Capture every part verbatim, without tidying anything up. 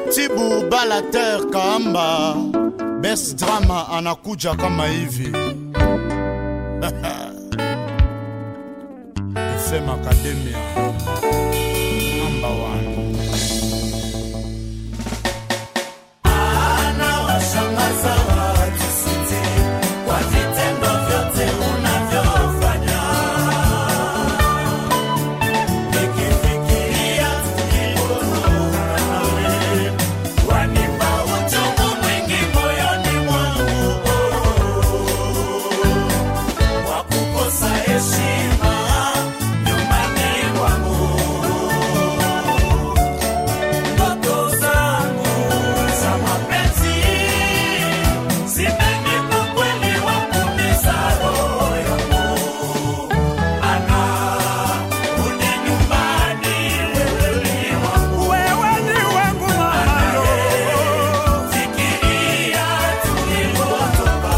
Matibu Balater Kamba, best drama anakuja kama hivi. F M Academia number one. Anawashangaza watu sisi kwa vitendo vyote unavyofanya. Nikifikiria tulipotoka wanipa uchungu mwingi moyoni mwangu wa kukosa heshima nyumbani kwangu. Ndoto zangu za mapenzi zimenipa kweli wa kuumiza roho yangu. Ana rudi nyumbani, wewe ni wangu, wewe ni wangu mama. Fikiria tulipotoka.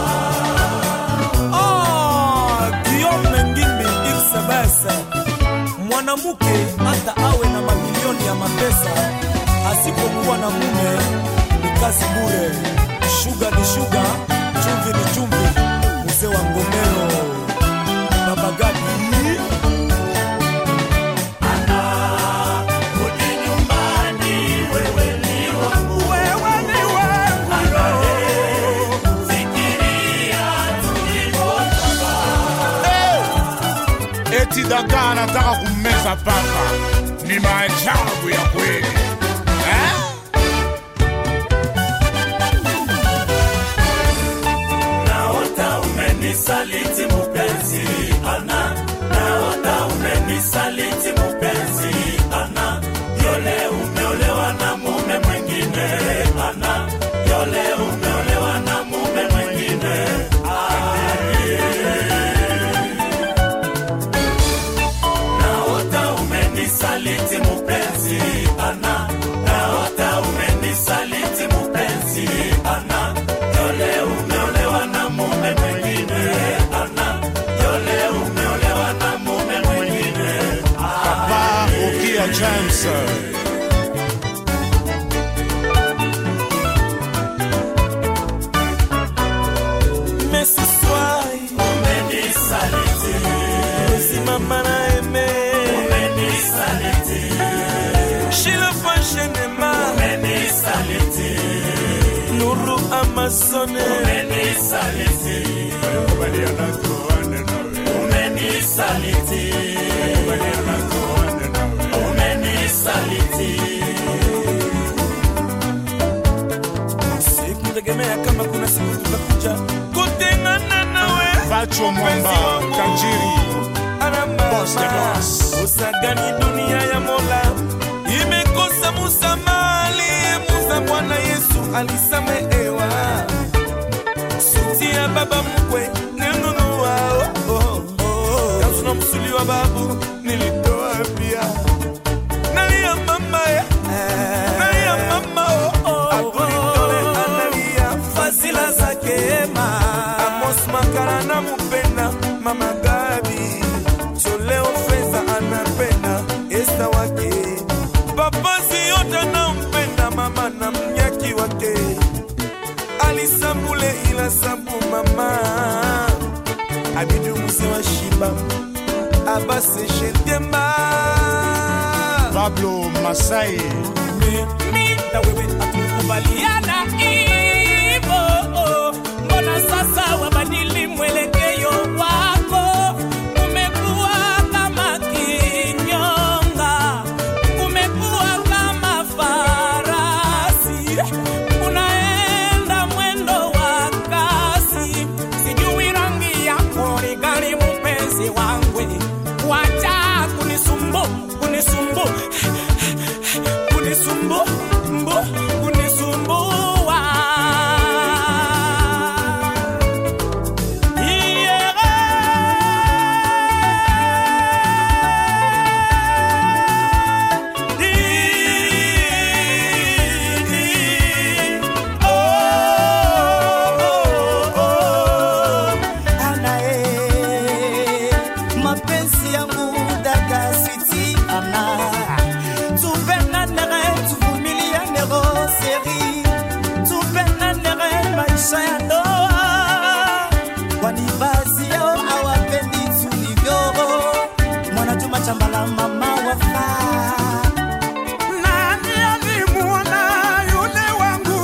Ah, Guillaume Ngimbi Irsabasa. Mwanamke hata awe na mamilioni ya mapesa, asipokuwa na mume ni kazi bure. Sugar ni sugar, chumvi ni chumvi. Mzee wa Ngomero, Baba Gadi. Ana rudi nyumbani, wewe ni wangu, Wewe ni wangu. fikiria tulipotoka. Eti Daka anataka kummeza paka, ni maajabu ya kweli eh? Naota umenisaliti mupenzi ana, naota umenisaliti mupenzi ana, yole umeolewa na mume mwingine ana, yole umeolewa na mume mwingine naota umenisaliti mupenzi ana, naota umenisaliti mupenzi ana, yole umeolewa na mume mwingine ana, yole umeolewa na mume mwingine. Papa Okia James Messi Swai, umenisaliti, Messi Mama na Aimé, umenisaliti, Sheila Fashenema, umenisaliti, Nuru Amazone, umenisaliti, umenisaliti, umenisaliti. sikutegemea kama kuna siku tutakuja kutengana nawe. Vacho Mwamba Kanjiri Boss the boss. Usagani dunia ya Mola imekosa musamali. Musa Bwana Yesu alisamehewa. Suti ya baba mkwe ninunua. Oh, oh, oh. Kasuna msuli wa babu nilitoa pia. Nalia mama ya nalia mama oh, oh. Abulitole analia fazila zake ema. Amos Makara na mupenda Mama Gabi. Choleo Feza anapenda Esta wake. Papazi yote anampenda mama na mnyaki wake. Alisambule ila sambu mama. Abidu muse wa shiba Abase Shentemba. Pablo Masai Mi na wewe hatukubaliana hivyo. Mbona sasa wabadili mwelekeo wako? Umekuwa kama kinyonga, umekuwa kama farasi, unaenda mwendo wa kasi. Sijui rangi yako ni gani mpenzi wangu, wacha kunisumbu kunisumbu kunisumbu mbu kunisumbua. Mapenzi yangu dada siti ana, tupendane tuvu chambala mama wafa. Nani alimuona yule wangu?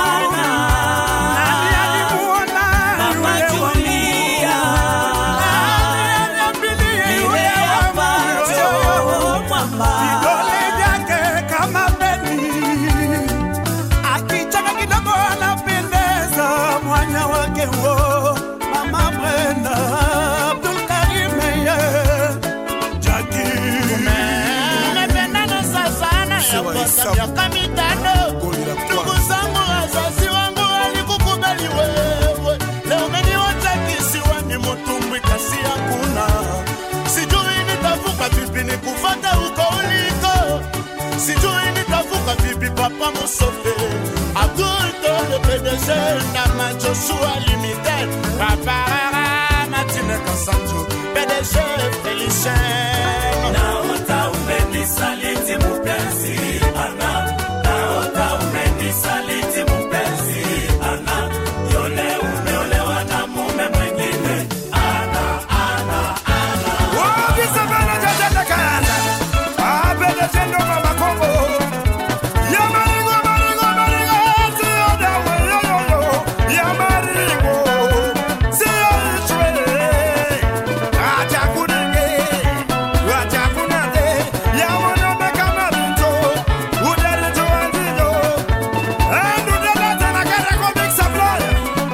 Nani alimuona yule Julia? Nani aliambilia yule wangu? Vidole vyake kama beni, akichaka kidogo anapendeza, mwanya wake wo mama Brenda Abdul Karim Jackie. Tumependana sana ya kwa miaka mitano. Ndugu zangu wazazi wangu walikukubali wewe. Leo umeniacha kisiwani Mutumbwi kasi hakuna. Sijui nitavuka vipi nikufuate huko uliko. Sijui nitavuka vipi papa Musofe. Abdul Tole P D G na Majoshua Limited. Papa Matine Kasanjo P D G Felicien. Naota umenisaliti mpenzi ana, naota umenisaliti mpenzi ana, yule umeolewa na mume mwingine ana, ana, ana. Wapi sabana jajata kanda abede tendo mama Kongo ya maringo maringo maringo siyo dawe yo yo yo ya maringo siyo chwe acha kuninge acha kunade ya wana kama mto udere to andido andu dela tena kara ko big supply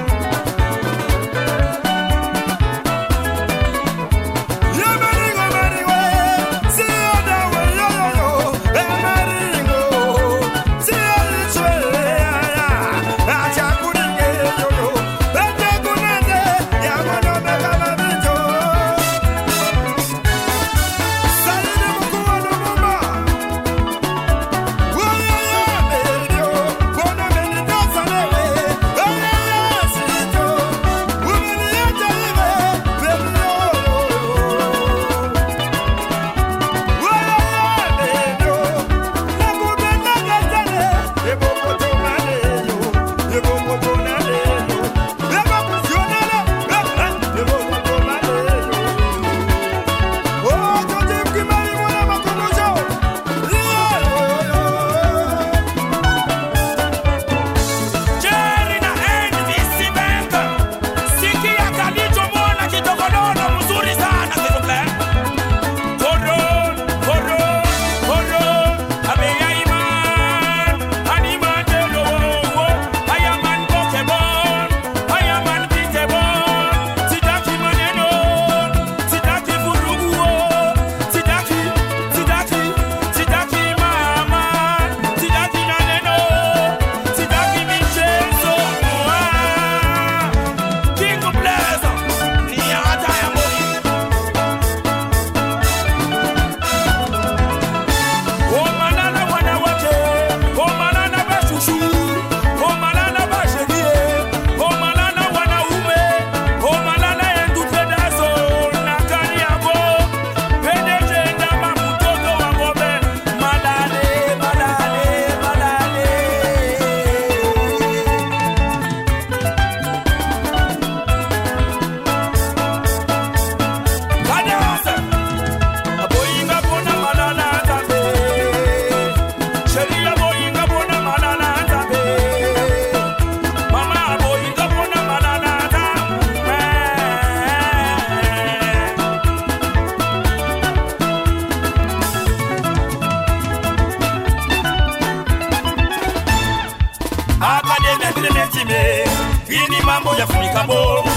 ya maringo maringo siyo dawe yo yo yo ya maringo siyo chwe acha kuninge yo yo acha kunade ya wana kama mto Salini mkuu wa Lumumba. Wewe medio, kono menitosa lewe. Wewe sito, umeniacha hive, medio. Wewe medio, nakupenda sana. Ebo moto naleyo, ebo moto naleyo. Ebo kusionala, ebo moto naleyo. Oh, Joseph Kimani mwana makumbusho. Jerry na N V C Bank. Sikia kalicho mwana kitokodono mzuri sana s'il vous plaît. Koron, koron, koron. Abeya iman, animan delo wo. Ayaman Pokemon, ayaman Pokemon. Sidaki maneno, sidaki vurugu wo. Sidaki, sidaki, sidaki mama. Sidaki naneno, sidaki michezo. King of Blazer, ni hata ya mori. Omanana wanawake, omanana bashushu, omanana basherie, omanana wanaume, omanana endupedazo, nakani yako, pedeje ndama mtoto wa ng'ombe, malale, malale, malale. Kadasa, aboyinga bona malala nzambe. Sheria aboyinga bona malala nzambe. Mama aboyinga bona malala nzambe. Akademia vile metime, hii ni mambo ya funika bo.